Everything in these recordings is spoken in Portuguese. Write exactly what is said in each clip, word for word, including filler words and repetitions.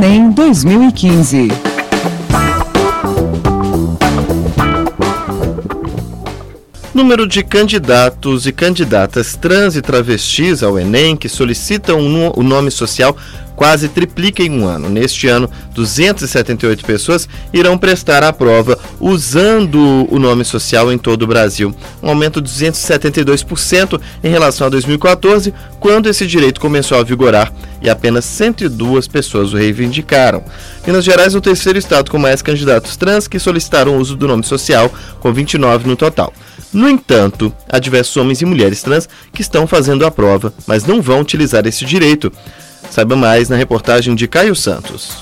Enem dois mil e quinze. Número de candidatos e candidatas trans e travestis ao Enem que solicitam o nome social quase triplica em um ano. Neste ano, duzentas e setenta e oito pessoas irão prestar a prova usando o nome social em todo o Brasil. Um aumento de duzentos e setenta e dois por cento em relação a dois mil e quatorze, quando esse direito começou a vigorar e apenas cento e duas pessoas o reivindicaram. Minas Gerais é o terceiro estado com mais candidatos trans que solicitaram o uso do nome social, com vinte e nove no total. No entanto, há diversos homens e mulheres trans que estão fazendo a prova, mas não vão utilizar esse direito. Saiba mais na reportagem de Caio Santos.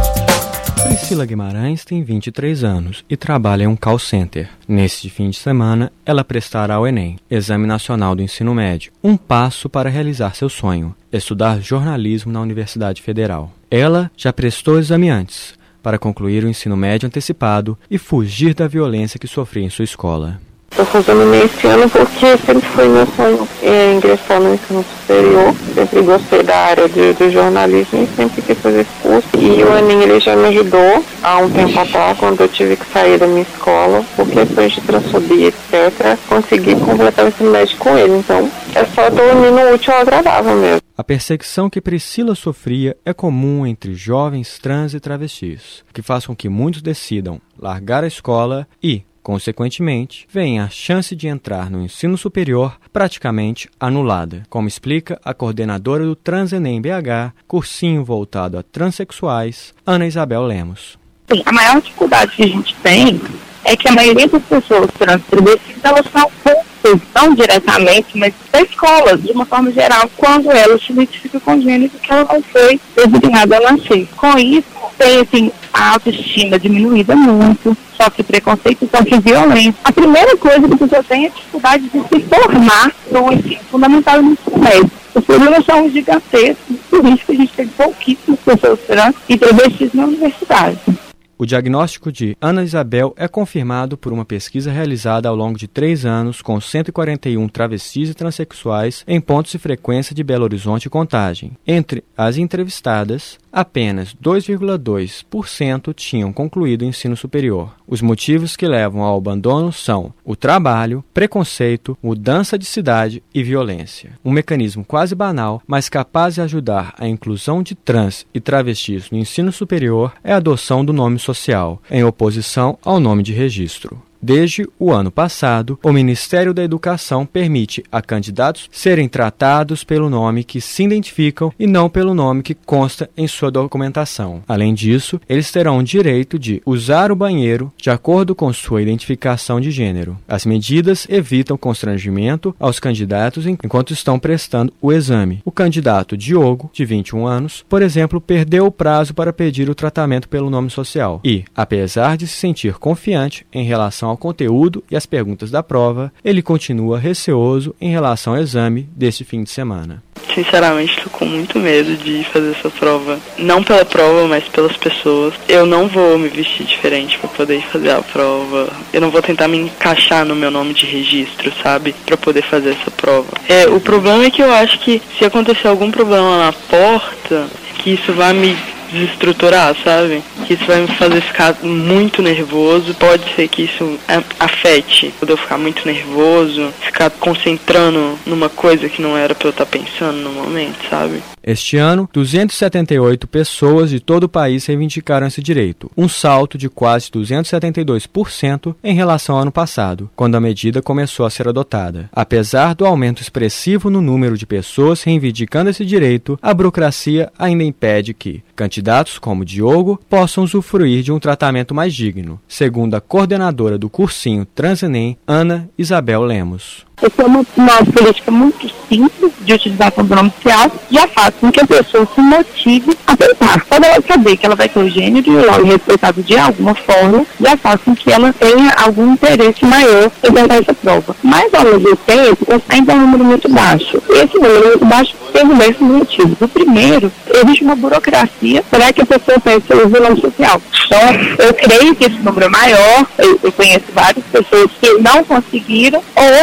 Priscila Guimarães tem vinte e três anos e trabalha em um call center. Neste fim de semana, ela prestará o Enem, Exame Nacional do Ensino Médio, um passo para realizar seu sonho, estudar jornalismo na Universidade Federal. Ela já prestou o exame antes, para concluir o ensino médio antecipado e fugir da violência que sofria em sua escola. Estou fazendo o Enem esse ano porque sempre foi meu sonho é, ingressar no ensino superior. Sempre gostei da área de, do jornalismo e sempre quis fazer esse curso. E o Enem ele já me ajudou há um tempo atrás, quando eu tive que sair da minha escola, por questões de transfobia, etcétera. Consegui completar o ensino médio com ele. Então, é só estou unindo útil ao agradável mesmo. A perseguição que Priscila sofria é comum entre jovens trans e travestis, o que faz com que muitos decidam largar a escola e, consequentemente, vem a chance de entrar no ensino superior praticamente anulada, como explica a coordenadora do Transenem B H, cursinho voltado a transexuais, Ana Isabel Lemos. Sim, a maior dificuldade que a gente tem é que a maioria das pessoas trans e travestis, elas não não diretamente, mas da escola, de uma forma geral, quando ela se identifica com gênero que ela não foi designada a nascer. Com isso, tem assim, a autoestima diminuída muito, sofre preconceito, sofre violência. A primeira coisa que a pessoa tem é a dificuldade de se formar no ensino fundamental e no ensino médio. Os problemas são gigantescos, por isso que a gente tem pouquíssimas pessoas trans e travestis na universidade. O diagnóstico de Ana Isabel é confirmado por uma pesquisa realizada ao longo de três anos com cento e quarenta e um travestis e transexuais em pontos de frequência de Belo Horizonte e Contagem. Entre as entrevistadas, apenas dois vírgula dois por cento tinham concluído o ensino superior. Os motivos que levam ao abandono são o trabalho, preconceito, mudança de cidade e violência. Um mecanismo quase banal, mas capaz de ajudar a inclusão de trans e travestis no ensino superior é a adoção do nome social, em oposição ao nome de registro. Desde o ano passado, o Ministério da Educação permite a candidatos serem tratados pelo nome que se identificam e não pelo nome que consta em sua documentação. Além disso, eles terão o direito de usar o banheiro de acordo com sua identificação de gênero. As medidas evitam constrangimento aos candidatos enquanto estão prestando o exame. O candidato Diogo, de vinte e um anos, por exemplo, perdeu o prazo para pedir o tratamento pelo nome social e, apesar de se sentir confiante em relação ao conteúdo e as perguntas da prova, ele continua receoso em relação ao exame deste fim de semana. Sinceramente, estou com muito medo de fazer essa prova. Não pela prova, mas pelas pessoas. Eu não vou me vestir diferente para poder fazer a prova. Eu não vou tentar me encaixar no meu nome de registro, sabe? Para poder fazer essa prova. É, o problema é que eu acho que se acontecer algum problema na porta, que isso vai me desestruturar, sabe? Que isso vai me fazer ficar muito nervoso. Pode ser que isso afete quando eu ficar muito nervoso, ficar concentrando numa coisa que não era pra eu estar pensando no momento, sabe? Este ano, duzentas e setenta e oito pessoas de todo o país reivindicaram esse direito, um salto de quase duzentos e setenta e dois por cento em relação ao ano passado, quando a medida começou a ser adotada. Apesar do aumento expressivo no número de pessoas reivindicando esse direito, a burocracia ainda impede que candidatos como Diogo possam usufruir de um tratamento mais digno, segundo a coordenadora do cursinho Transenem, Ana Isabel Lemos. Essa é uma, uma política muito simples de utilização do nome social, já faz com que a pessoa se motive a tentar. Quando ela saber que ela vai ter o gênero e o nome respeitado de alguma forma, já faz com que ela tenha algum interesse maior em tentar essa prova. Mas, ao mesmo tempo, ainda é um número muito baixo. Esse número muito baixo tem diversos motivos. O primeiro, existe uma burocracia para que a pessoa pense o nome social. Então, eu creio que esse número é maior. Eu, eu conheço várias pessoas que não conseguiram ou não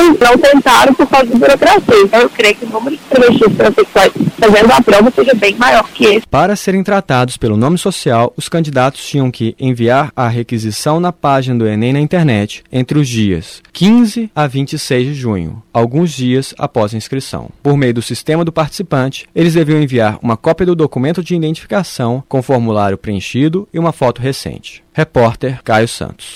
tentaram por causa da burocracia. Então eu creio que o número de travestis transexuais fazendo a prova seja bem maior que esse. Para serem tratados pelo nome social, os candidatos tinham que enviar a requisição na página do Enem na internet entre os dias quinze a vinte e seis de junho, alguns dias após a inscrição. Por meio do sistema do participante, eles deviam enviar uma cópia do documento de identificação com formulário preenchido e uma foto recente. Repórter Caio Santos.